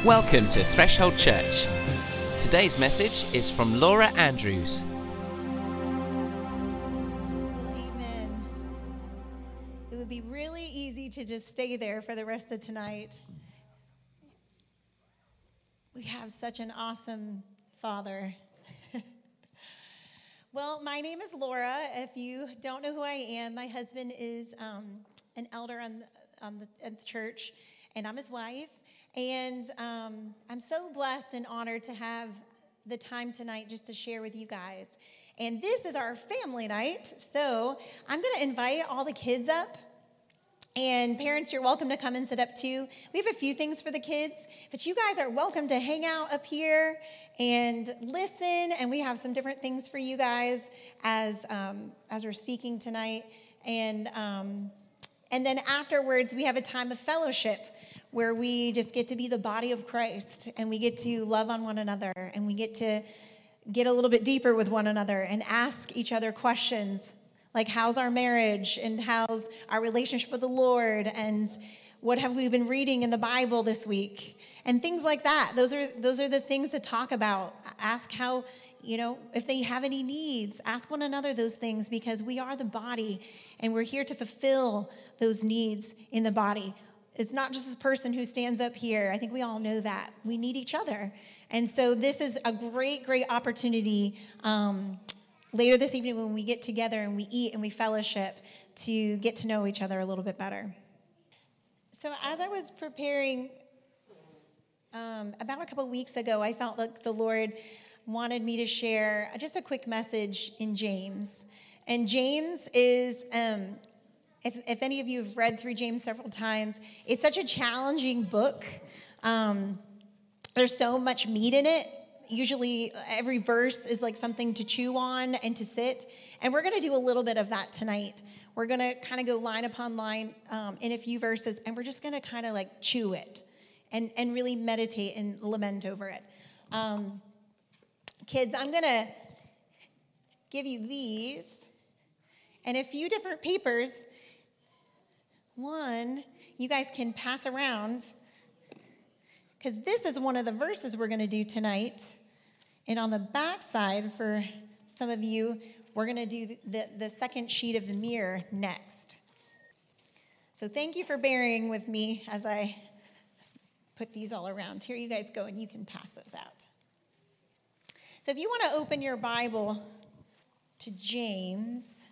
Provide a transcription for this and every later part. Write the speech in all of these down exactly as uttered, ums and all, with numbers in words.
Welcome to Threshold Church. Today's message is from Laura Andrews. Well, amen. It would be really easy to just stay there for the rest of tonight. We have such an awesome Father. Well, my name is Laura. If you don't know who I am, my husband is um, an elder on the, on the, at the church, and I'm his wife. And um, I'm so blessed and honored to have the time tonight just to share with you guys. And this is our family night, so I'm going to invite all the kids up. And parents, you're welcome to come and sit up too. We have a few things for the kids, but you guys are welcome to hang out up here and listen. And we have some different things for you guys as um, as we're speaking tonight. And um, and then afterwards, we have a time of fellowship where we just get to be the body of Christ, and we get to love on one another, and we get to get a little bit deeper with one another and ask each other questions like, how's our marriage, and how's our relationship with the Lord, and what have we been reading in the Bible this week, and things like that. Those are those are the things to talk about. Ask how, you know, if they have any needs, ask one another those things, because we are the body, and we're here to fulfill those needs in the body. It's not just this person who stands up here. I think we all know that. We need each other. And so this is a great, great opportunity um, later this evening when we get together and we eat and we fellowship to get to know each other a little bit better. So as I was preparing, um, about a couple weeks ago, I felt like the Lord wanted me to share just a quick message in James. And James is... Um, If, if any of you have read through James several times, it's such a challenging book. Um, there's so much meat in it. Usually every verse is like something to chew on and to sit. And we're going to do a little bit of that tonight. We're going to kind of go line upon line um, in a few verses, and we're just going to kind of like chew it and, and really meditate and lament over it. Um, kids, I'm going to give you these and a few different papers. One, you guys can pass around, because this is one of the verses we're going to do tonight. And on the back side, for some of you, we're going to do the, the second sheet of the mirror next. So thank you for bearing with me as I put these all around. Here you guys go, and you can pass those out. So if you want to open your Bible to James...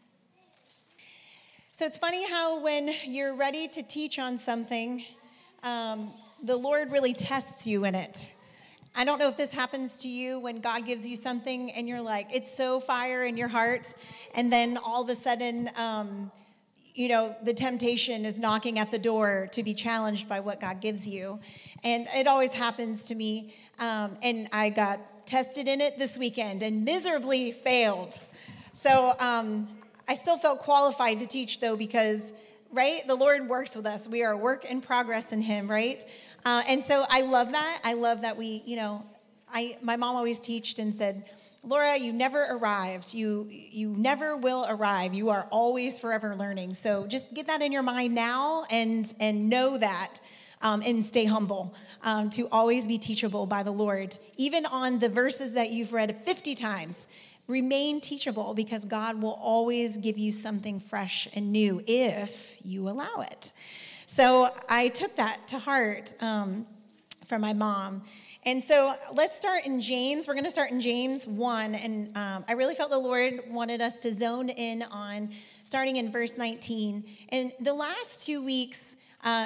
So it's funny how when you're ready to teach on something, um, the Lord really tests you in it. I don't know if this happens to you when God gives you something and you're like, it's so fire in your heart. And then all of a sudden, um, you know, the temptation is knocking at the door to be challenged by what God gives you. And it always happens to me. Um, and I got tested in it this weekend and miserably failed. So, um, I still felt qualified to teach, though, because, right, the Lord works with us. We are a work in progress in Him, right? Uh, and so I love that. I love that we, you know, I my mom always taught and said, Laura, you never arrived. You you never will arrive. You are always forever learning. So just get that in your mind now and, and know that um, and stay humble um, to always be teachable by the Lord. Even on the verses that you've read fifty times, remain teachable, because God will always give you something fresh and new if you allow it. So I took that to heart um, from my mom. And so let's start in James. We're going to start in James one. And um, I really felt the Lord wanted us to zone in on starting in verse nineteen. And the last two weeks, uh,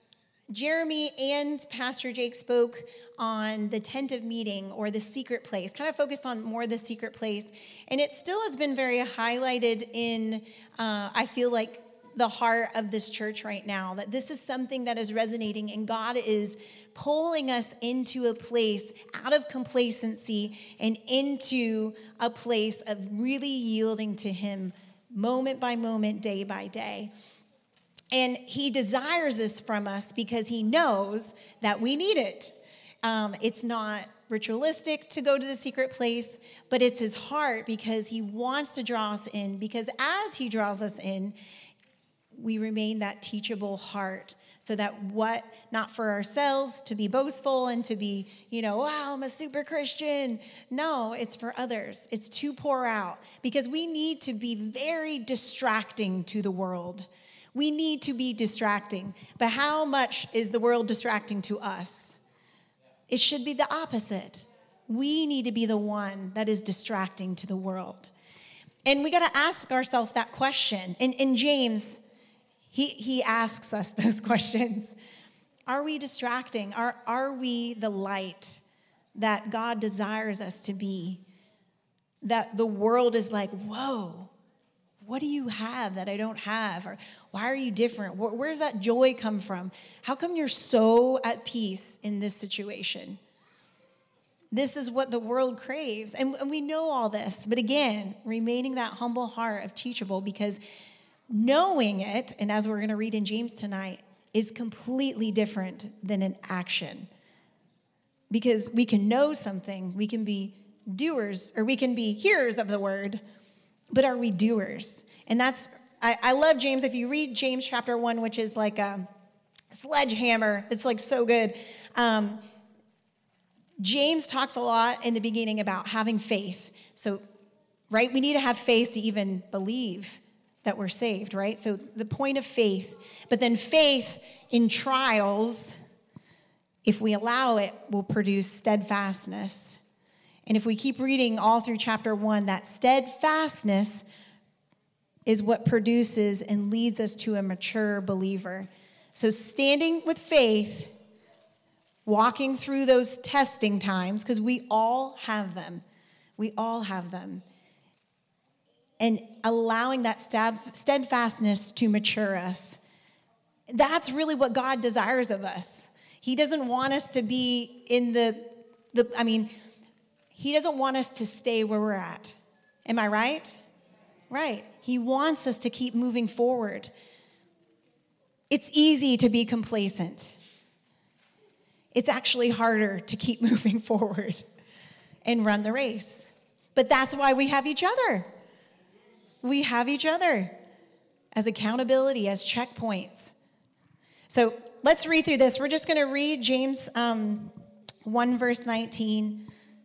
Jeremy and Pastor Jake spoke on the tent of meeting, or the secret place, kind of focused on more the secret place. And it still has been very highlighted in, uh, I feel like, the heart of this church right now, that this is something that is resonating, and God is pulling us into a place out of complacency and into a place of really yielding to Him moment by moment, day by day. And He desires this from us because He knows that we need it. Um, it's not ritualistic to go to the secret place, but it's His heart, because He wants to draw us in, because as He draws us in, we remain that teachable heart. So that what, not for ourselves to be boastful and to be, you know, wow, I'm a super Christian. No, it's for others. It's to pour out because we need to be very distracting to the world. We need to be distracting. But how much is the world distracting to us? It should be the opposite. We need to be the one that is distracting to the world. And we got to ask ourselves that question. In, in James, he, he asks us those questions. Are we distracting? Are, are we the light that God desires us to be? That the world is like, whoa, what do you have that I don't have? Or why are you different? Where, where's that joy come from? How come you're so at peace in this situation? This is what the world craves. And, and we know all this. But again, remaining that humble heart of teachable, because knowing it, and as we're going to read in James tonight, is completely different than an action. Because we can know something, we can be doers, or we can be hearers of the word, but are we doers? And that's, I, I love James. If you read James chapter one, which is like a sledgehammer, it's like so good. Um, James talks a lot in the beginning about having faith. So, right, we need to have faith to even believe that we're saved, right? So the point of faith. But then faith in trials, if we allow it, will produce steadfastness. And if we keep reading all through chapter one, that steadfastness is what produces and leads us to a mature believer. So standing with faith, walking through those testing times, because we all have them. We all have them. And allowing that steadfastness to mature us. That's really what God desires of us. He doesn't want us to be in the, the I mean, he doesn't want us to stay where we're at. Am I right? Right. He wants us to keep moving forward. It's easy to be complacent. It's actually harder to keep moving forward and run the race. But that's why we have each other. We have each other as accountability, as checkpoints. So let's read through this. We're just going to read James um, one, verse nineteen.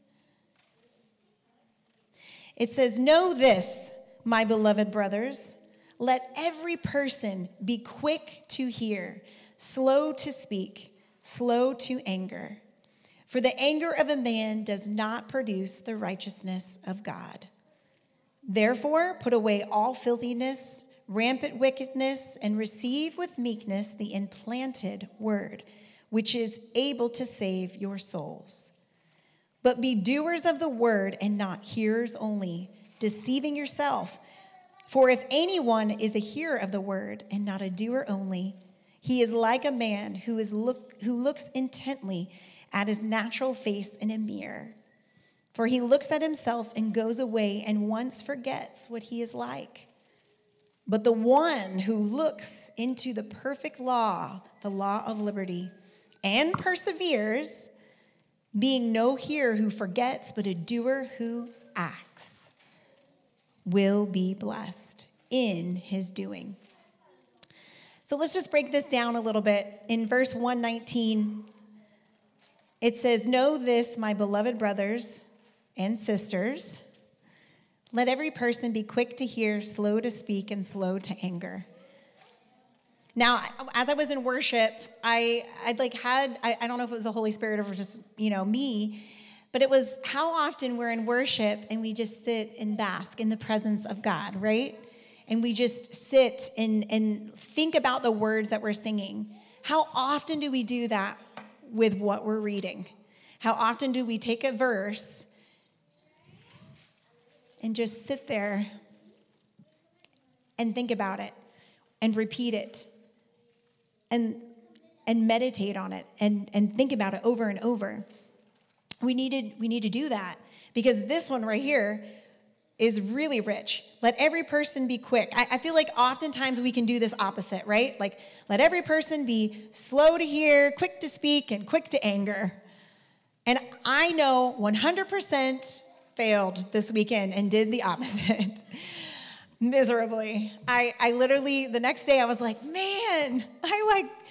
It says, "Know this, my beloved brothers, let every person be quick to hear, slow to speak, slow to anger. For the anger of a man does not produce the righteousness of God. Therefore, put away all filthiness, rampant wickedness, and receive with meekness the implanted word, which is able to save your souls. But be doers of the word and not hearers only, deceiving yourself. For if anyone is a hearer of the word and not a doer only, he is like a man who is look who looks intently at his natural face in a mirror. For he looks at himself and goes away and once forgets what he is like. But the one who looks into the perfect law, the law of liberty, and perseveres, being no hearer who forgets, but a doer who acts, will be blessed in his doing." So let's just break this down a little bit. In verse one nineteen, it says, "Know this, my beloved brothers and sisters, let every person be quick to hear, slow to speak, and slow to anger." Now, as I was in worship, I I'd like had, I, I don't know if it was the Holy Spirit or just, you know, me, but it was how often we're in worship and we just sit and bask in the presence of God, right? And we just sit and, and think about the words that we're singing. How often do we do that with what we're reading? How often do we take a verse and just sit there and think about it and repeat it and and meditate on it and, and think about it over and over? We needed we need to do that because this one right here is really rich. Let every person be quick. I, I feel like oftentimes we can do this opposite, right? Like, let every person be slow to hear, quick to speak, and quick to anger. And I know one hundred percent failed this weekend and did the opposite miserably. I, I literally, the next day I was like, man, I like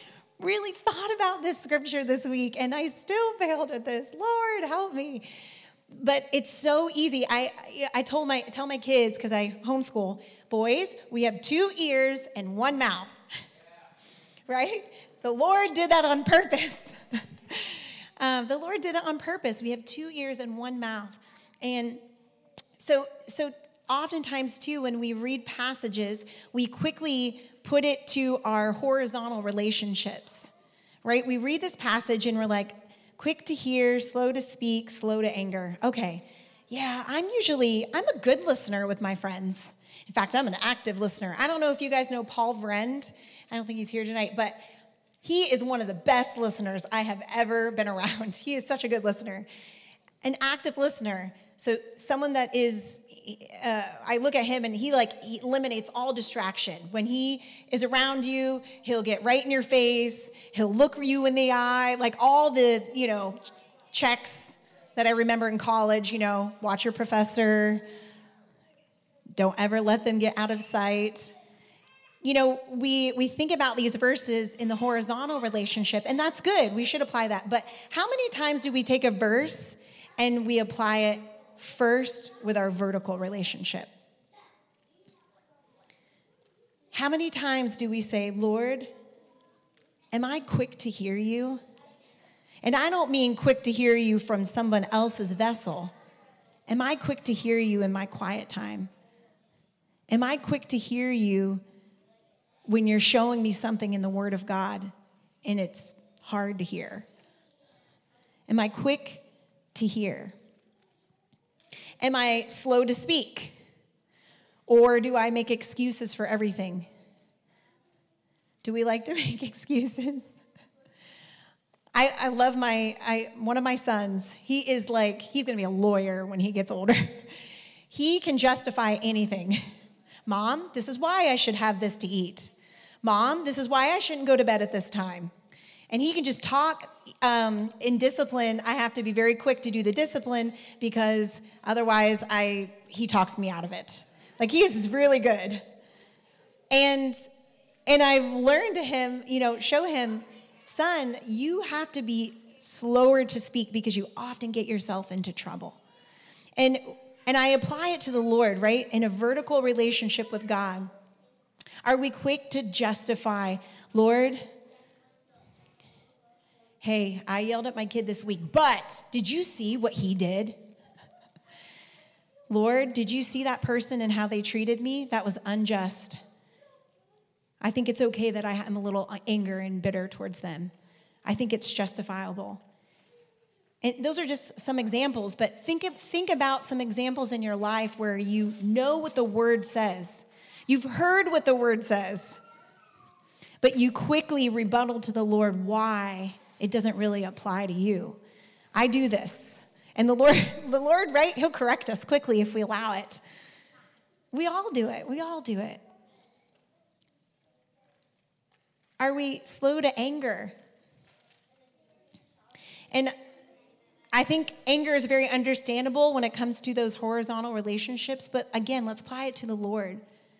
really thought about this scripture this week, and I still failed at this. Lord, help me. But it's so easy. I I told my tell my kids, because I homeschool, boys, we have two ears and one mouth. Right? The Lord did that on purpose. um, the Lord did it on purpose. We have two ears and one mouth. And so so oftentimes, too, when we read passages, we quickly put it to our horizontal relationships, right? We read this passage and we're like, quick to hear, slow to speak, slow to anger. Okay, yeah, I'm usually, I'm a good listener with my friends. In fact, I'm an active listener. I don't know if you guys know Paul Vrend. I don't think he's here tonight, but he is one of the best listeners I have ever been around. He is such a good listener. An active listener. So someone that is, uh, I look at him and he like he eliminates all distraction. When he is around you, he'll get right in your face. He'll look you in the eye, like all the, you know, checks that I remember in college, you know, watch your professor. Don't ever let them get out of sight. You know, we, we think about these verses in the horizontal relationship, and that's good. We should apply that. But how many times do we take a verse and we apply it first with our vertical relationship? How many times do we say, Lord, am I quick to hear you? And I don't mean quick to hear you from someone else's vessel. Am I quick to hear you in my quiet time? Am I quick to hear you when you're showing me something in the Word of God and it's hard to hear? Am I quick to hear? Am I slow to speak? Or do I make excuses for everything? Do we like to make excuses? I, I love my, I, one of my sons. He is like, he's going to be a lawyer when he gets older. He can justify anything. Mom, this is why I should have this to eat. Mom, this is why I shouldn't go to bed at this time. And he can just talk um, in discipline. I have to be very quick to do the discipline because otherwise I he talks me out of it. Like, he is really good. And and I've learned to him, you know, show him, son, you have to be slower to speak because you often get yourself into trouble. And and I apply it to the Lord, right? In a vertical relationship with God. Are we quick to justify, Lord, hey, I yelled at my kid this week, but did you see what he did? Lord, did you see that person and how they treated me? That was unjust. I think it's okay that I am a little anger and bitter towards them. I think it's justifiable. And those are just some examples, but think of, think about some examples in your life where you know what the Word says. You've heard what the Word says, but you quickly rebuttal to the Lord why it doesn't really apply to you. I do this. And the Lord, the Lord, right, He'll correct us quickly if we allow it. We all do it. We all do it. Are we slow to anger? And I think anger is very understandable when it comes to those horizontal relationships, but again, let's apply it to the Lord.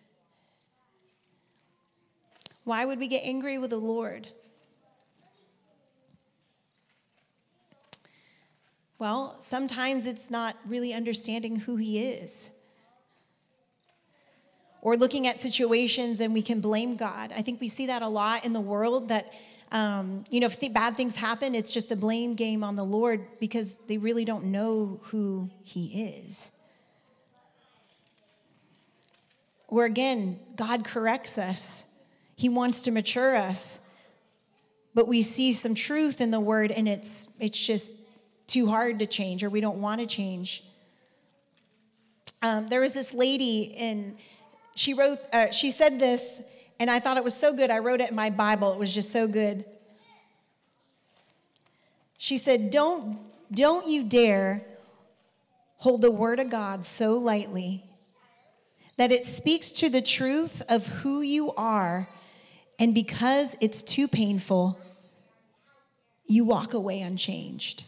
Why would we get angry with the Lord? Well, sometimes it's not really understanding who He is. Or looking at situations and we can blame God. I think we see that a lot in the world that, um, you know, if th- bad things happen, it's just a blame game on the Lord because they really don't know who He is. Or again, God corrects us. He wants to mature us. But we see some truth in the Word and it's it's just too hard to change or we don't want to change. Um, there was this lady and she wrote, uh, she said this, and I thought it was so good. I wrote it in my Bible. It was just so good. She said, don't, don't you dare hold the Word of God so lightly that it speaks to the truth of who you are, and because it's too painful, you walk away unchanged.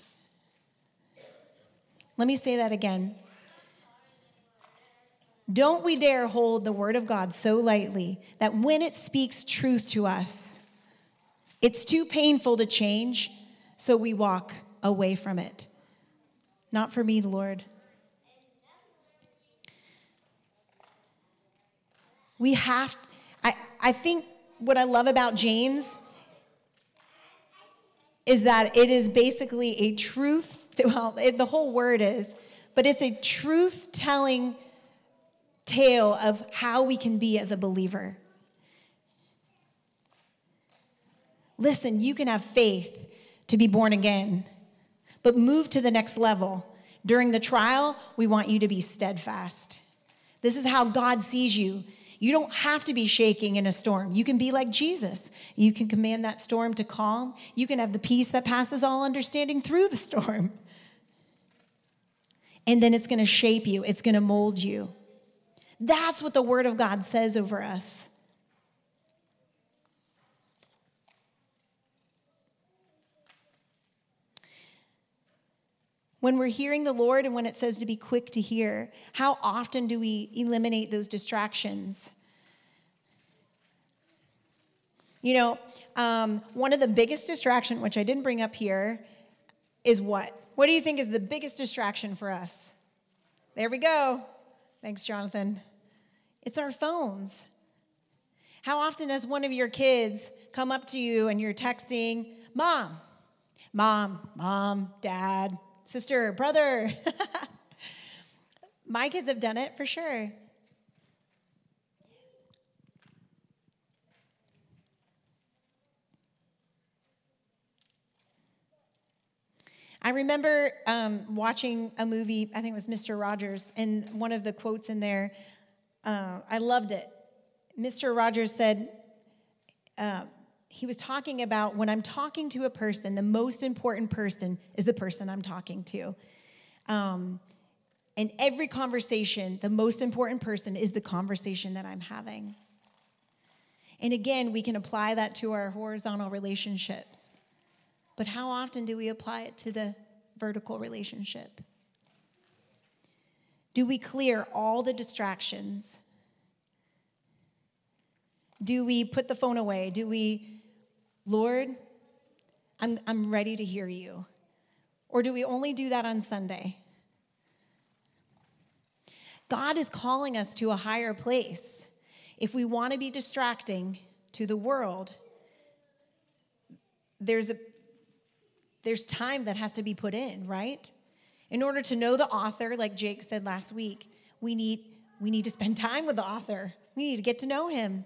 Let me say that again. Don't we dare hold the Word of God so lightly that when it speaks truth to us, It's too painful to change, so we walk away from it. Not for me, Lord. We have, I, I think what I love about James is that it is basically a truth, well, it, the whole word is, but it's a truth-telling tale of how we can be as a believer. Listen, you can have faith to be born again, but move to the next level. During the trial, we want you to be steadfast. This is how God sees you. You don't have to be shaking in a storm. You can be like Jesus. You can command that storm to calm. You can have the peace that passes all understanding through the storm. And then it's going to shape you. It's going to mold you. That's what the Word of God says over us. When we're hearing the Lord and when it says to be quick to hear, how often do we eliminate those distractions? You know, um, one of the biggest distractions, which I didn't bring up here, is what? What do you think is the biggest distraction for us? There we go. Thanks, Jonathan. It's our phones. How often does one of your kids come up to you and you're texting, Mom, Mom, Mom, Dad, sister, brother? My kids have done it for sure. I remember um, watching a movie, I think it was Mister Rogers, and one of the quotes in there, uh, I loved it. Mister Rogers said, uh, he was talking about when I'm talking to a person, the most important person is the person I'm talking to. Um, in every conversation, the most important person is the conversation that I'm having. And again, we can apply that to our horizontal relationships. But how often do we apply it to the vertical relationship? Do we clear all the distractions? Do we put the phone away? Do we, Lord, I'm, I'm ready to hear you? Or do we only do that on Sunday? God is calling us to a higher place. If we want to be distracting to the world, there's a There's time that has to be put in, right? In order to know the author, like Jake said last week, we need, we need to spend time with the author. We need to get to know him.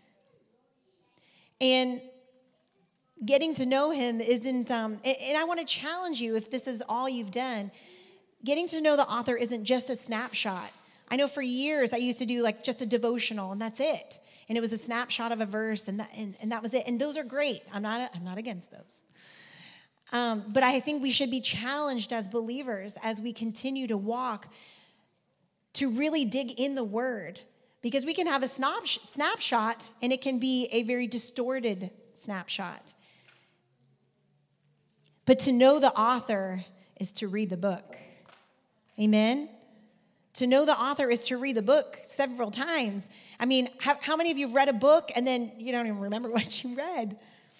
And getting to know him isn't, um, and I want to challenge you, if this is all you've done, getting to know the author isn't just a snapshot. I know for years I used to do like just a devotional, and that's it. And it was a snapshot of a verse, and that, and, and that was it. And those are great. I'm not, I'm not against those. Um, but I think we should be challenged as believers as we continue to walk to really dig in the Word. Because we can have a snap, snapshot, and it can be a very distorted snapshot. But to know the author is to read the book. Amen? To know the author is to read the book several times. I mean, how, how many of you have read a book and then you don't even remember what you read?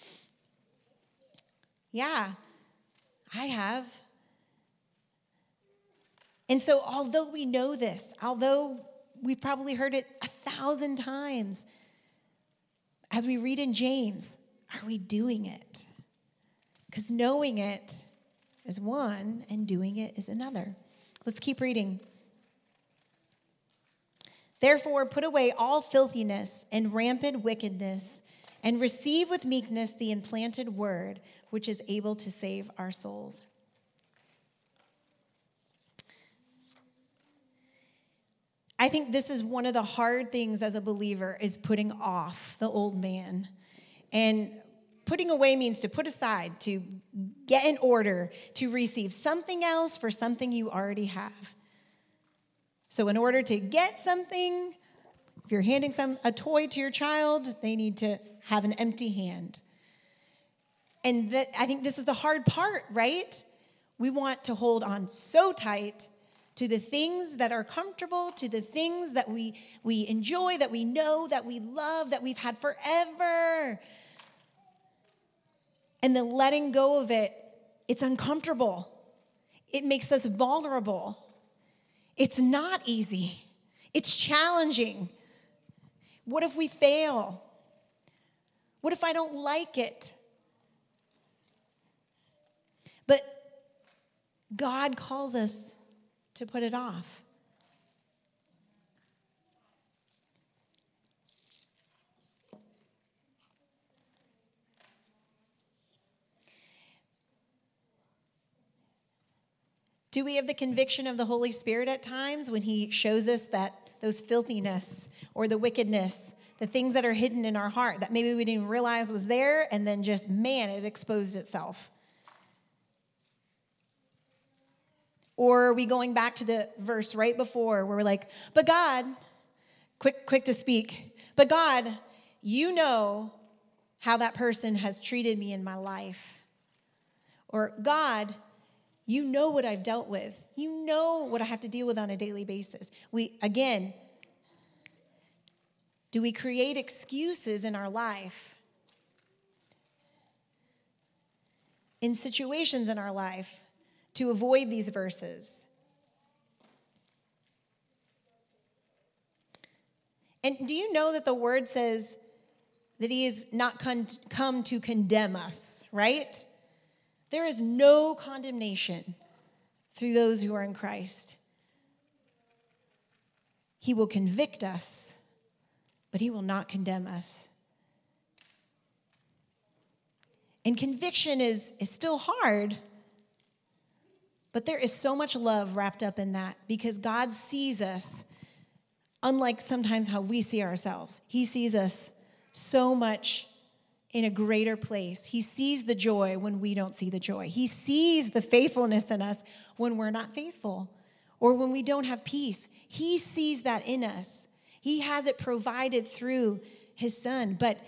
Yeah, I have. And so although we know this, although we've probably heard it a thousand times, as we read in James, are we doing it? Because knowing it is one and doing it is another. Let's keep reading. Therefore, put away all filthiness and rampant wickedness, and receive with meekness the implanted word, which is able to save our souls. I think this is one of the hard things as a believer, is putting off the old man. And putting away means to put aside, to get in order, to receive something else for something you already have. So in order to get something, if you're handing some a toy to your child, they need to have an empty hand. And that, I think this is the hard part, right? We want to hold on so tight to the things that are comfortable, to the things that we, we enjoy, that we know, that we love, that we've had forever. And the letting go of it, it's uncomfortable. It makes us vulnerable. It's not easy. It's challenging. What if we fail? What if I don't like it? But God calls us to put it off. Do we have the conviction of the Holy Spirit at times when he shows us that those filthiness or the wickedness, the things that are hidden in our heart that maybe we didn't even realize was there, and then just, man, it exposed itself? Or are we going back to the verse right before where we're like, but God, quick, quick to speak, but God, you know how that person has treated me in my life. Or God, you know what I've dealt with. You know what I have to deal with on a daily basis. We, again, do we create excuses in our life, in situations in our life, to avoid these verses? And do you know that the word says that he is not con- come to condemn us, right? There is no condemnation through those who are in Christ. He will convict us, but he will not condemn us. And conviction is, is still hard, but there is so much love wrapped up in that because God sees us unlike sometimes how we see ourselves. He sees us so much in a greater place. He sees the joy when we don't see the joy. He sees the faithfulness in us when we're not faithful or when we don't have peace. He sees that in us. He has it provided through his son. But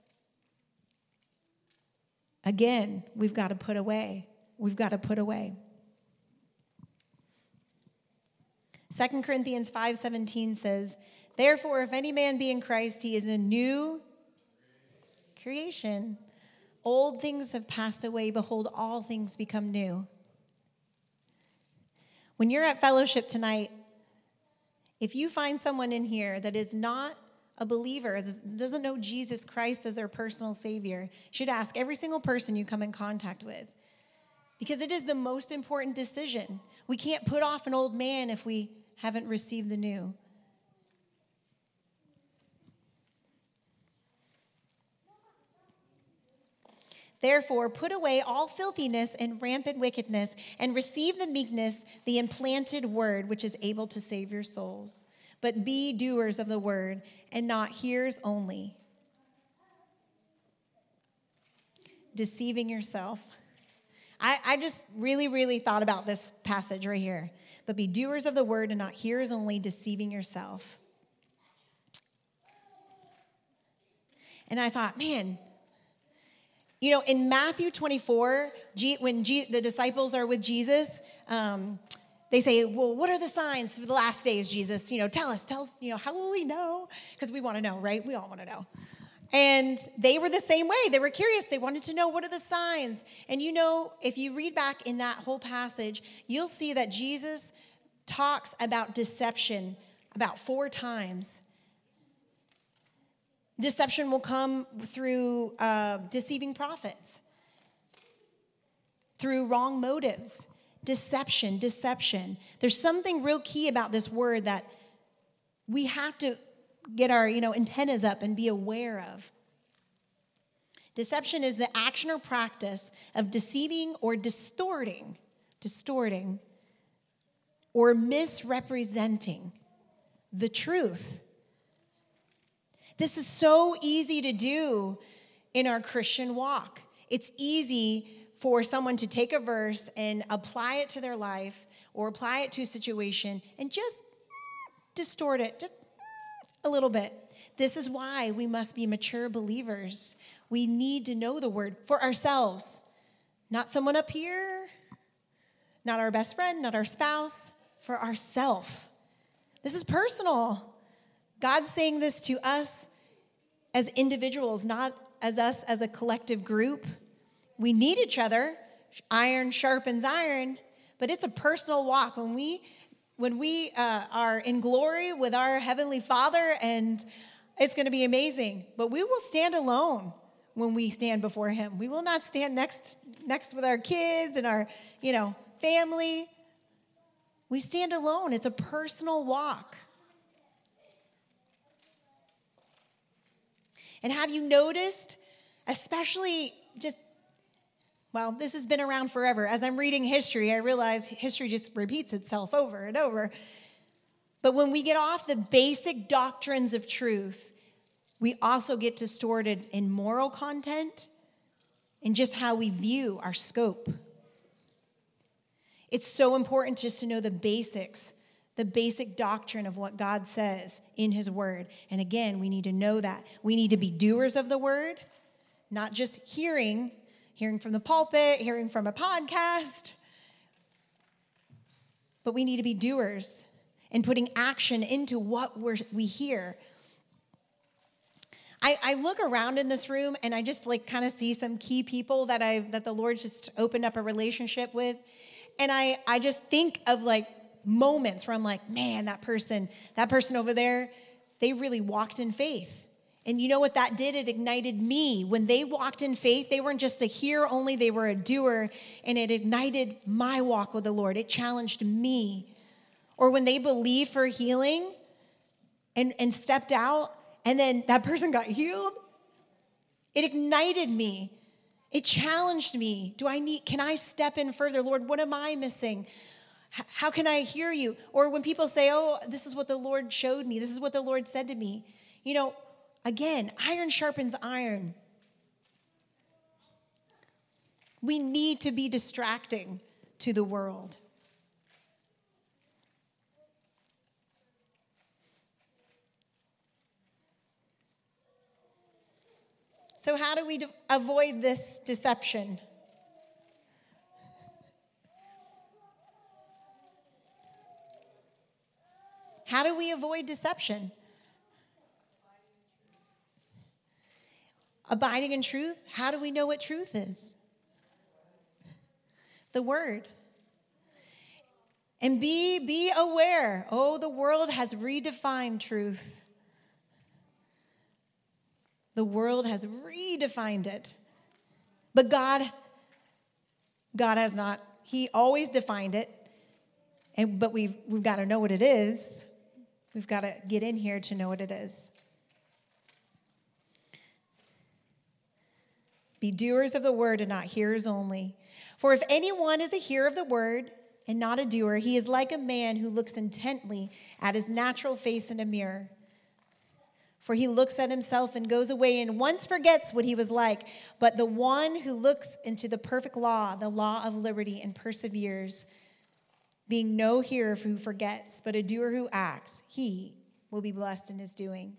again, we've got to put away. We've got to put away. Second Corinthians five seventeen says, therefore, if any man be in Christ, he is a new creation. Old things have passed away. Behold, all things become new. When you're at fellowship tonight, if you find someone in here that is not a believer, doesn't know Jesus Christ as their personal Savior, you should ask every single person you come in contact with. Because it is the most important decision. We can't put off an old man if we haven't received the new. Therefore, put away all filthiness and rampant wickedness, and receive the meekness, the implanted word, which is able to save your souls. But be doers of the word, and not hearers only, deceiving yourself. I, I just really, really thought about this passage right here. But be doers of the word, and not hearers only, deceiving yourself. And I thought, man, you know, in Matthew twenty-four, when the disciples are with Jesus, um, they say, well, what are the signs for the last days, Jesus? You know, tell us, tell us, you know, how will we know? Because we want to know, right? We all want to know. And they were the same way. They were curious. They wanted to know, what are the signs? And you know, if you read back in that whole passage, you'll see that Jesus talks about deception about four times. Deception will come through uh, deceiving prophets, through wrong motives. Deception, deception. There's something real key about this word that we have to get our, you know, antennas up and be aware of. Deception is the action or practice of deceiving or distorting, distorting, or misrepresenting the truth. This is so easy to do in our Christian walk. It's easy for someone to take a verse and apply it to their life or apply it to a situation and just distort it, just a little bit. This is why we must be mature believers. We need to know the word for ourselves, not someone up here, not our best friend, not our spouse, for ourselves. This is personal. God's saying this to us as individuals, not as us as a collective group. we need each other. Iron sharpens iron, but it's a personal walk. When we when we uh, are in glory with our Heavenly Father, and it's going to be amazing. But we will stand alone when we stand before Him. We will not stand next next with our kids and our, you know, family. We stand alone. It's a personal walk. And have you noticed, especially just, well, this has been around forever. As I'm reading history, I realize history just repeats itself over and over. But when we get off the basic doctrines of truth, we also get distorted in moral content and just how we view our scope. It's so important just to know the basics, the basic doctrine of what God says in His Word. And again, we need to know that. We need to be doers of the Word, not just hearing, hearing from the pulpit, hearing from a podcast. But we need to be doers and putting action into what we're, we hear. I, I look around in this room and I just like kind of see some key people that I that the Lord just opened up a relationship with. And I, I just think of like moments where I'm like, man, that person, that person over there, they really walked in faith. And you know what that did? It ignited me. When they walked in faith, they weren't just a hearer only, they were a doer. And it ignited my walk with the Lord. It challenged me. Or when they believed for healing and, and stepped out, and then that person got healed, it ignited me. It challenged me. Do I need, can I step in further? Lord, what am I missing? H- how can I hear you? Or when people say, oh, this is what the Lord showed me. This is what the Lord said to me. You know, again, iron sharpens iron. We need to be distracting to the world. So how do we de- avoid this deception? How do we avoid deception? Abiding in truth. How do we know what truth is? The Word. And be, be aware. Oh, the world has redefined truth. The world has redefined it. But God, God has not. He always defined it. And, but we've, we've got to know what it is. We've got to get in here to know what it is. Be doers of the word and not hearers only. For if anyone is a hearer of the word and not a doer, he is like a man who looks intently at his natural face in a mirror. For he looks at himself and goes away and once forgets what he was like. But the one who looks into the perfect law, the law of liberty, and perseveres, being no hearer who forgets, but a doer who acts, he will be blessed in his doing.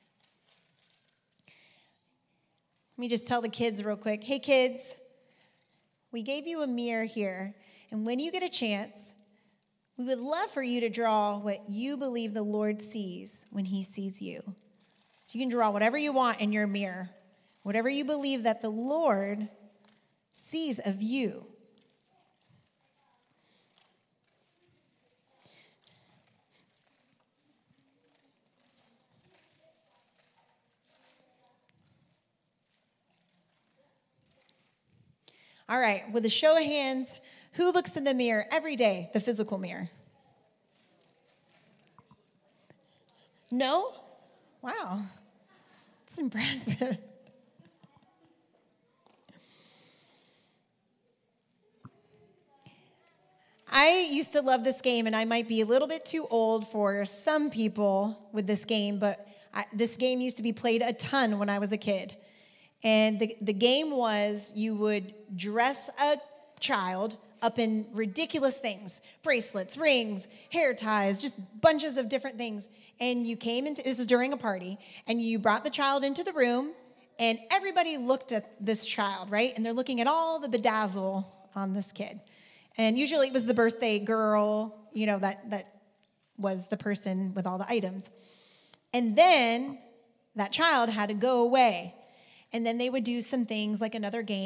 Let me just tell the kids real quick. Hey, kids, we gave you a mirror here. And when you get a chance, we would love for you to draw what you believe the Lord sees when he sees you. So you can draw whatever you want in your mirror, whatever you believe that the Lord sees of you. All right, with a show of hands, who looks in the mirror every day, the physical mirror? No? Wow, that's impressive. I used to love this game, and I might be a little bit too old for some people with this game, but I, this game used to be played a ton when I was a kid. And the, the game was you would dress a child up in ridiculous things, bracelets, rings, hair ties, just bunches of different things. And you came into, this was during a party, and you brought the child into the room, and everybody looked at this child, right? And they're looking at all the bedazzle on this kid. And usually it was the birthday girl, you know, that, that was the person with all the items. And then that child had to go away. And then they would do some things like another game.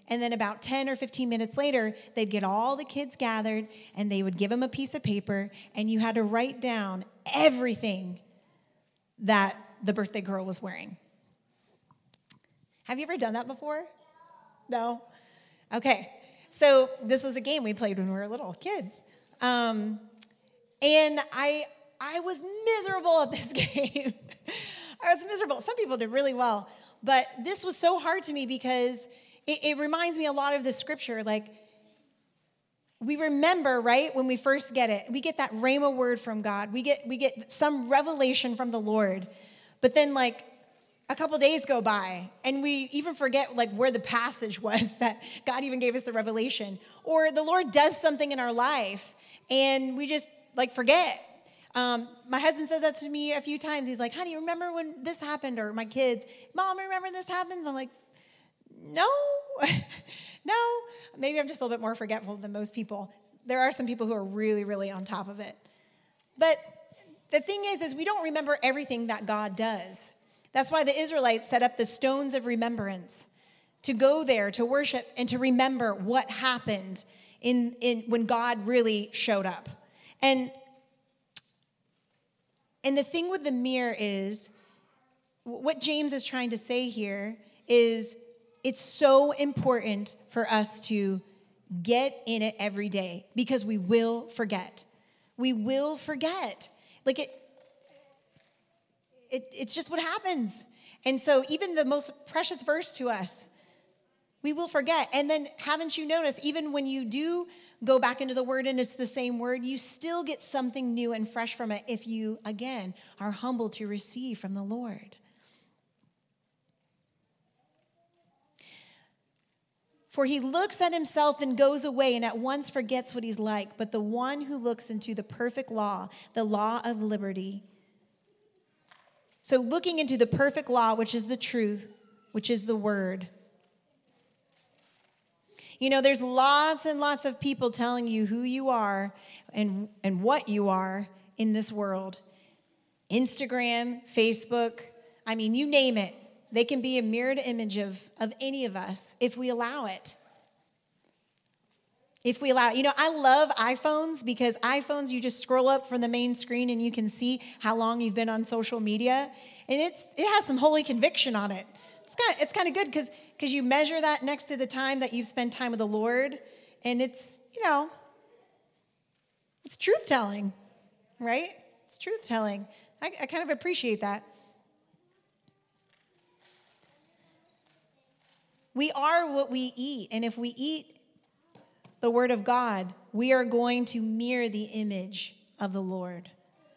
And then about ten or fifteen minutes later, they'd get all the kids gathered and they would give them a piece of paper and you had to write down everything that the birthday girl was wearing. Have you ever done that before? No? Okay. So this was a game we played when we were little kids. Um, and I I was miserable at this game. I was miserable. Some people did really well. But this was so hard to me because it, it reminds me a lot of the scripture. Like, we remember, right, when we first get it. We get that rhema word from God. We get we get some revelation from the Lord. But then, like, a couple days go by, and we even forget, like, where the passage was that God even gave us the revelation. Or the Lord does something in our life, and we just, like, forget. Um, my husband says that to me a few times. He's like, honey, remember when this happened? Or my kids, Mom, remember when this happens? I'm like, no, no. Maybe I'm just a little bit more forgetful than most people. There are some people who are really, really on top of it. But the thing is, is we don't remember everything that God does. That's why the Israelites set up the stones of remembrance to go there, to worship, and to remember what happened in, in when God really showed up. And And the thing with the mirror is, what James is trying to say here is it's so important for us to get in it every day because we will forget. We will forget. Like it, it it's just what happens. And so even the most precious verse to us, we will forget. And then haven't you noticed, even when you do go back into the word and it's the same word, you still get something new and fresh from it if you, again, are humble to receive from the Lord. For he looks at himself and goes away and at once forgets what he's like. But the one who looks into the perfect law, the law of liberty. So looking into the perfect law, which is the truth, which is the word. You know, there's lots and lots of people telling you who you are and, and what you are in this world. Instagram, Facebook, I mean, you name it. They can be a mirrored image of, of any of us if we allow it. If we allow it. You know, I love iPhones because iPhones, you just scroll up from the main screen and you can see how long you've been on social media. And it's it has some holy conviction on it. It's kind of, it's kind of good because because you measure that next to the time that you've spent time with the Lord. And it's, you know, it's truth-telling, right? It's truth-telling. I, I kind of appreciate that. We are what we eat. And if we eat the word of God, we are going to mirror the image of the Lord.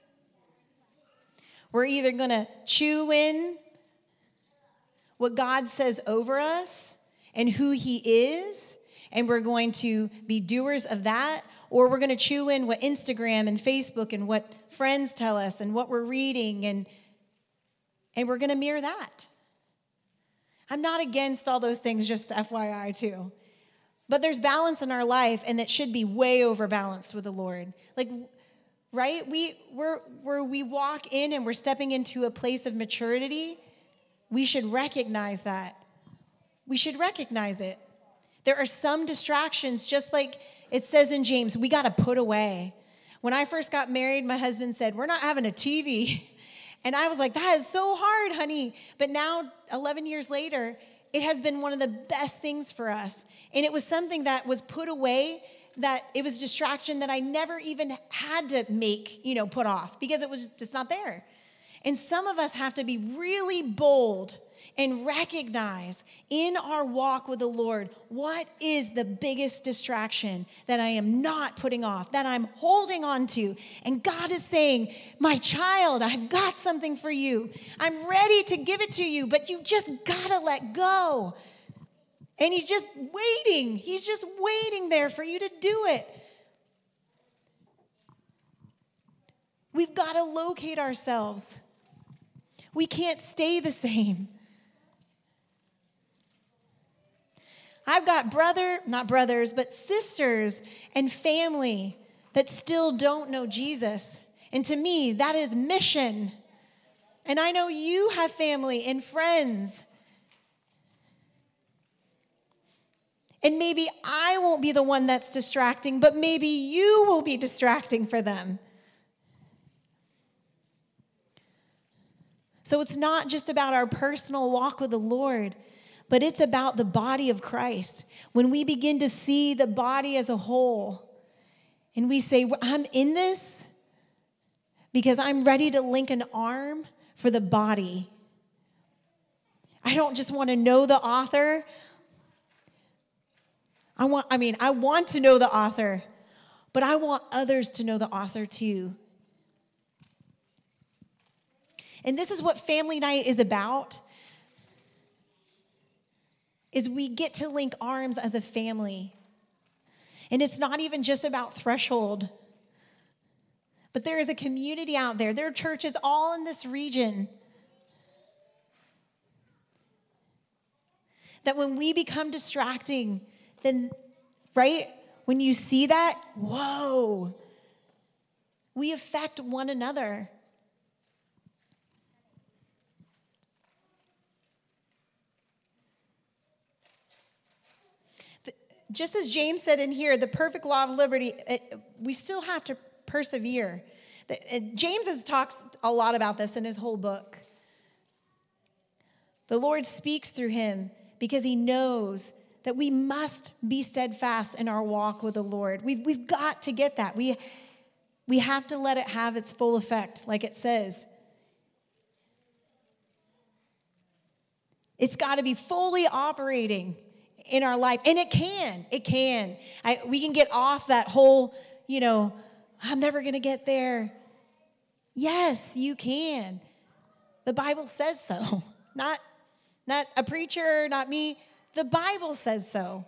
We're either going to chew in what God says over us and who he is, and we're going to be doers of that, or we're going to chew in what Instagram and Facebook and what friends tell us and what we're reading, and, and we're going to mirror that. I'm not against all those things, just F Y I too. But there's balance in our life, and that should be way overbalanced with the Lord. Like, right? We, we're, where we walk in and we're stepping into a place of maturity, we should recognize that. We should recognize it. There are some distractions, just like it says in James, we got to put away. When I first got married, my husband said, we're not having a T V. And I was like, that is so hard, honey. But now, eleven years later, it has been one of the best things for us. And it was something that was put away, that it was distraction that I never even had to make, you know, put off because it was just not there. And some of us have to be really bold and recognize in our walk with the Lord, what is the biggest distraction that I am not putting off, that I'm holding on to? And God is saying, my child, I've got something for you. I'm ready to give it to you, but you just gotta let go. And he's just waiting. He's just waiting there for you to do it. We've got to locate ourselves. We can't stay the same. I've got brother, not brothers, but sisters and family that still don't know Jesus. And to me, that is mission. And I know you have family and friends. And maybe I won't be the one that's distracting, but maybe you will be distracting for them. So it's not just about our personal walk with the Lord, but it's about the body of Christ. When we begin to see the body as a whole, and we say, I'm in this because I'm ready to link an arm for the body. I don't just want to know the author. I want, I mean, I want to know the author, but I want others to know the author too. And this is what family night is about, is we get to link arms as a family. And it's not even just about Threshold, but there is a community out there. There are churches all in this region that when we become distracting, then, right, when you see that, whoa, we affect one another. Just as James said in here, the perfect law of liberty, it, we still have to persevere. James has talks a lot about this in his whole book. The Lord speaks through him because he knows that we must be steadfast in our walk with the Lord. We've, we've got to get that. We, we have to let it have its full effect, like it says. It's got to be fully operating in our life. And it can. It can. I, we can get off that whole, you know, I'm never going to get there. Yes, you can. The Bible says so. Not, not a preacher, not me. The Bible says so.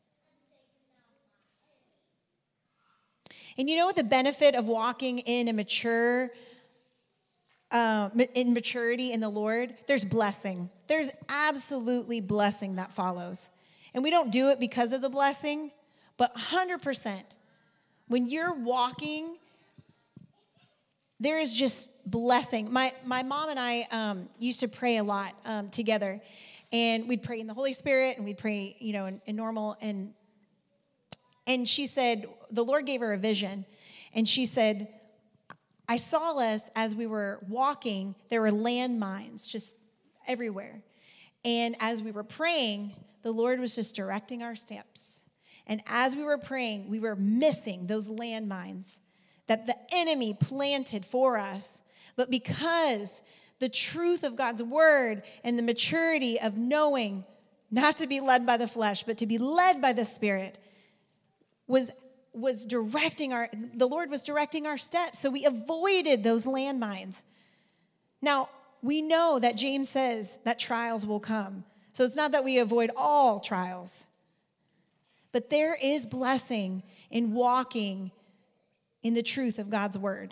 And you know what the benefit of walking in a mature, uh, in maturity in the Lord? There's blessing. There's absolutely blessing that follows. And we don't do it because of the blessing, but one hundred percent. When you're walking, there is just blessing. My my mom and I um, used to pray a lot um, together. And we'd pray in the Holy Spirit, and we'd pray, you know, in, in normal. And, and she said, the Lord gave her a vision. And she said, I saw us as we were walking, there were landmines just everywhere. And as we were praying, the Lord was just directing our steps. And as we were praying, we were missing those landmines that the enemy planted for us. But because the truth of God's word and the maturity of knowing not to be led by the flesh, but to be led by the Spirit was, was directing our, the Lord was directing our steps. So we avoided those landmines. Now, we know that James says that trials will come. So it's not that we avoid all trials, but there is blessing in walking in the truth of God's word.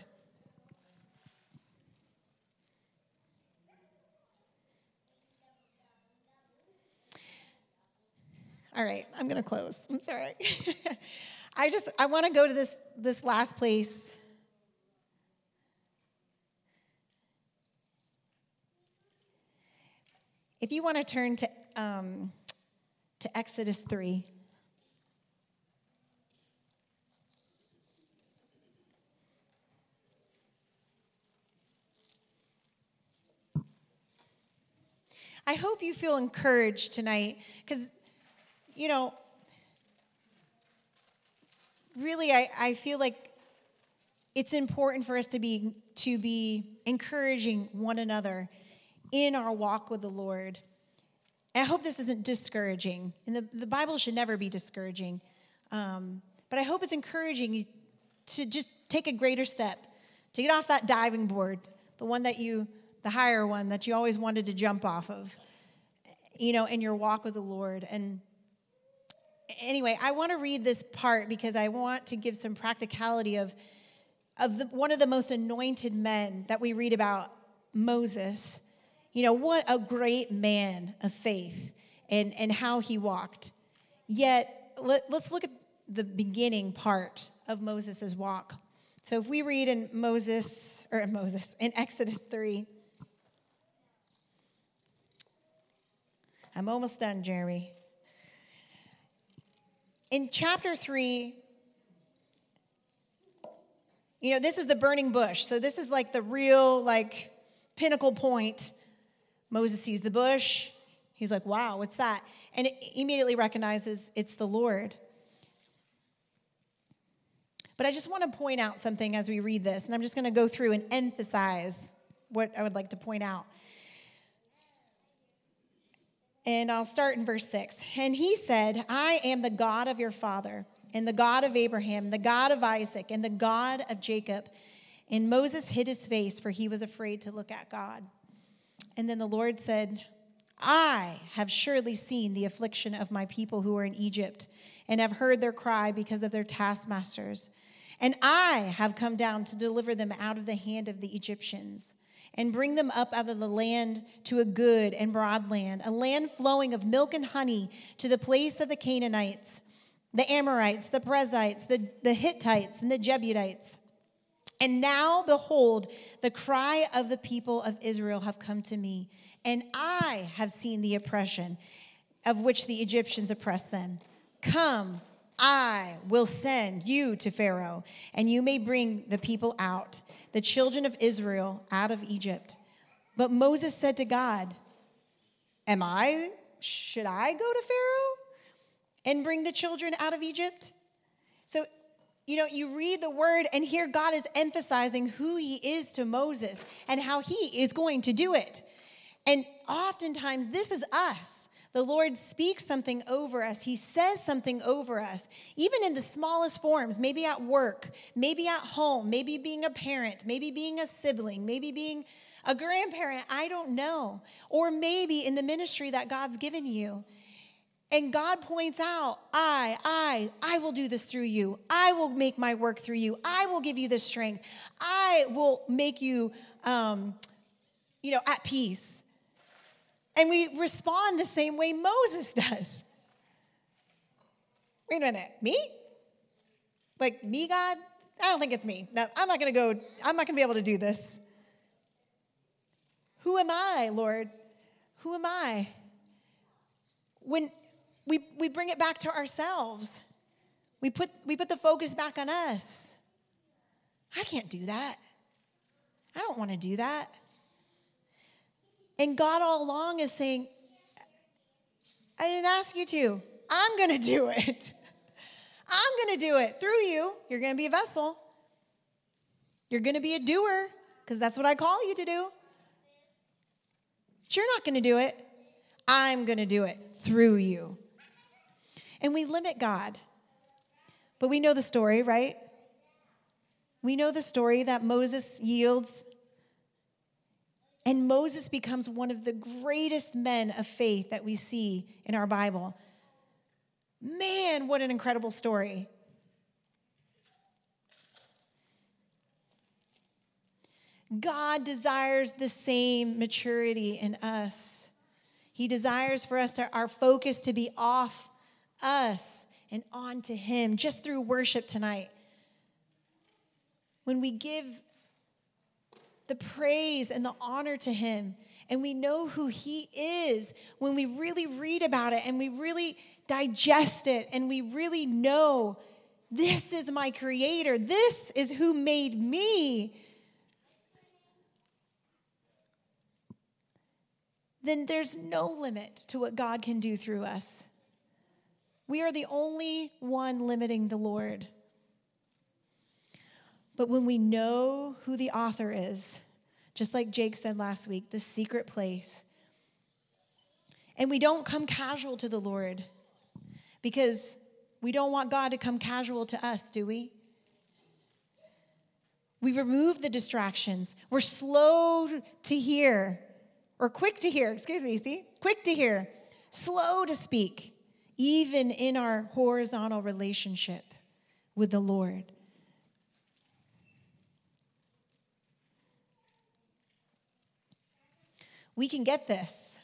All right, I'm going to close. I'm sorry. I just, I want to go to this, this last place. If you want to turn to, um, to Exodus three. I hope you feel encouraged tonight because, you know, really I, I feel like it's important for us to be to be encouraging one another in our walk with the Lord. And I hope this isn't discouraging. And the, the Bible should never be discouraging. Um, but I hope it's encouraging you to just take a greater step, to get off that diving board, the one that you, the higher one that you always wanted to jump off of, you know, in your walk with the Lord. And anyway, I want to read this part because I want to give some practicality of, of the, one of the most anointed men that we read about, Moses. You know, what a great man of faith and, and how he walked. Yet, let, let's look at the beginning part of Moses' walk. So if we read in Moses, or in Moses, in Exodus three. I'm almost done, Jeremy. in chapter three, you know, this is the burning bush. So this is like the real, like, pinnacle point. Moses sees the bush. He's like, wow, what's that? And it immediately recognizes it's the Lord. But I just want to point out something as we read this, and I'm just going to go through and emphasize what I would like to point out. And I'll start in verse six. And he said, I am the God of your father, and the God of Abraham, the God of Isaac, and the God of Jacob. And Moses hid his face, for he was afraid to look at God. And then the Lord said, I have surely seen the affliction of my people who are in Egypt, and have heard their cry because of their taskmasters. And I have come down to deliver them out of the hand of the Egyptians, and bring them up out of the land to a good and broad land, a land flowing of milk and honey, to the place of the Canaanites, the Amorites, the Perizzites, the, the Hittites, and the Jebusites. And now, behold, the cry of the people of Israel have come to me, and I have seen the oppression of which the Egyptians oppress them. Come, I will send you to Pharaoh, and you may bring the people out, the children of Israel, out of Egypt. But Moses said to God, Am I, should I go to Pharaoh and bring the children out of Egypt? So, you know, you read the word, and here God is emphasizing who he is to Moses and how he is going to do it. And oftentimes, this is us. The Lord speaks something over us. He says something over us, even in the smallest forms, maybe at work, maybe at home, maybe being a parent, maybe being a sibling, maybe being a grandparent, I don't know. Or maybe in the ministry that God's given you. And God points out, I, I, I will do this through you. I will make my work through you. I will give you the strength. I will make you, um, you know, at peace. And we respond the same way Moses does. Wait a minute, me? Like me, God? I don't think it's me. No, I'm not going to go, I'm not going to be able to do this. Who am I, Lord? Who am I? When we, we bring it back to ourselves, we put, we put the focus back on us. I can't do that. I don't want to do that. And God all along is saying, I didn't ask you to. I'm going to do it. I'm going to do it through you. You're going to be a vessel. You're going to be a doer, because that's what I call you to do. But you're not going to do it. I'm going to do it through you. And we limit God. But we know the story, right? We know the story that Moses yields. And Moses becomes one of the greatest men of faith that we see in our Bible. Man, what an incredible story. God desires the same maturity in us. He desires for us to, our focus to be off us and on to him, just through worship tonight. When we give the praise and the honor to him, and we know who he is, when we really read about it and we really digest it and we really know, this is my creator, this is who made me, then there's no limit to what God can do through us. We are the only one limiting the Lord. But when we know who the author is, just like Jake said last week, the secret place, and we don't come casual to the Lord, because we don't want God to come casual to us, do we? We remove the distractions. We're slow to hear, or quick to hear, excuse me, see? Quick to hear, slow to speak, even in our horizontal relationship with the Lord. We can get this.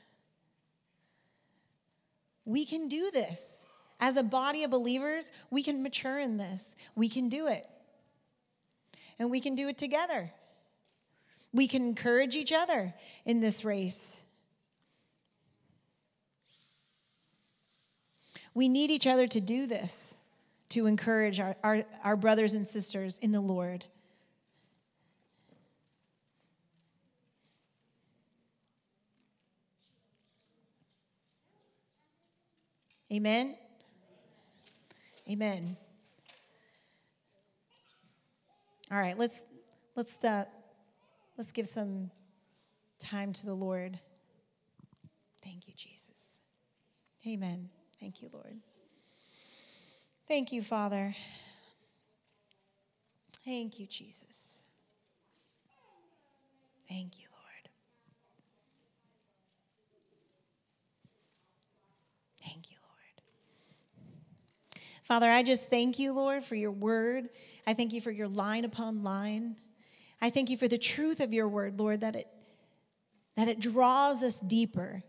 We can do this. As a body of believers, we can mature in this. We can do it. And we can do it together. We can encourage each other in this race. We need each other to do this, to encourage our, our, our brothers and sisters in the Lord. Amen? Amen. All right, let's let's uh, let's give some time to the Lord. Thank you, Jesus. Amen. Thank you, Lord. Thank you, Father. Thank you, Jesus. Thank you, Lord. Thank you, Lord. Father, I just thank you, Lord, for your word. I thank you for your line upon line. I thank you for the truth of your word, Lord, that it that it draws us deeper,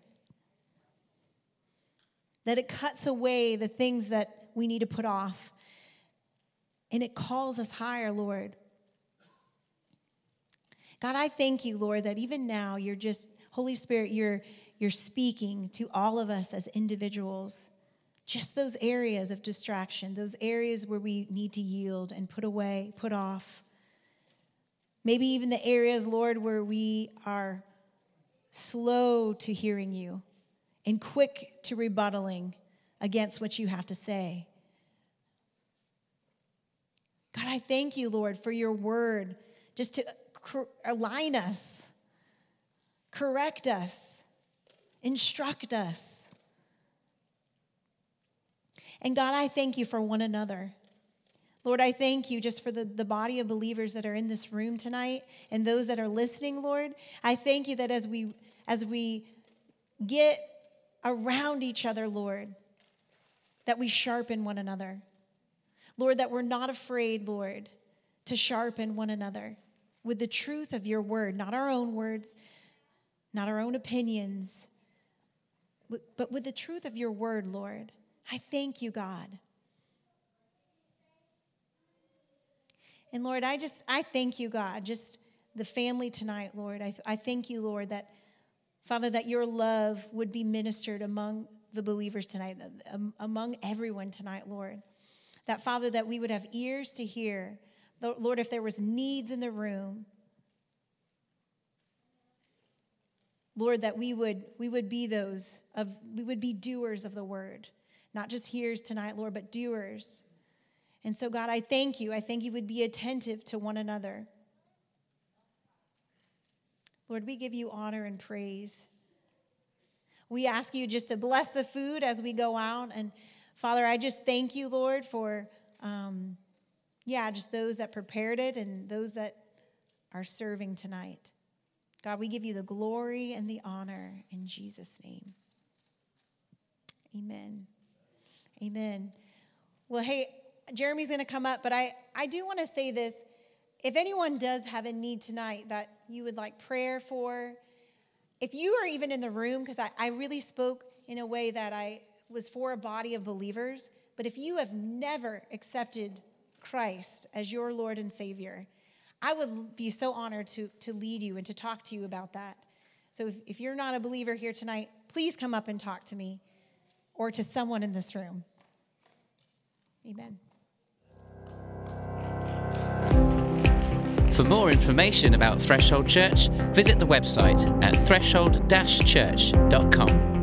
that it cuts away the things that we need to put off, and it calls us higher, Lord. God, I thank you, Lord, that even now you're just, Holy Spirit, you're, you're speaking to all of us as individuals. Just those areas of distraction, those areas where we need to yield and put away, put off. Maybe even the areas, Lord, where we are slow to hearing you and quick to rebuttaling against what you have to say. God, I thank you, Lord, for your word, just to align us, correct us, instruct us. And God, I thank you for one another. Lord, I thank you just for the, the body of believers that are in this room tonight and those that are listening, Lord. I thank you that as we as we get around each other, Lord, that we sharpen one another. Lord, that we're not afraid, Lord, to sharpen one another with the truth of your word, not our own words, not our own opinions, but with the truth of your word, Lord. I thank you, God. And Lord, I just, I thank you, God, just the family tonight, Lord. I, I thank you, Lord, that, Father, that your love would be ministered among the believers tonight, among everyone tonight, Lord. That, Father, that we would have ears to hear. Lord, if there was needs in the room, Lord, that we would, we would be those, of we would be doers of the word. Not just hearers tonight, Lord, but doers. And so, God, I thank you. I thank you would be attentive to one another. Lord, we give you honor and praise. We ask you just to bless the food as we go out. And, Father, I just thank you, Lord, for, um, yeah, just those that prepared it and those that are serving tonight. God, we give you the glory and the honor in Jesus' name. Amen. Amen. Well, hey, Jeremy's going to come up, but I, I do want to say this. If anyone does have a need tonight that you would like prayer for, if you are even in the room, because I, I really spoke in a way that I was for a body of believers, but if you have never accepted Christ as your Lord and Savior, I would be so honored to, to lead you and to talk to you about that. So if, if you're not a believer here tonight, please come up and talk to me or to someone in this room. Amen. For more information about Threshold Church, visit the website at threshold dash church dot com.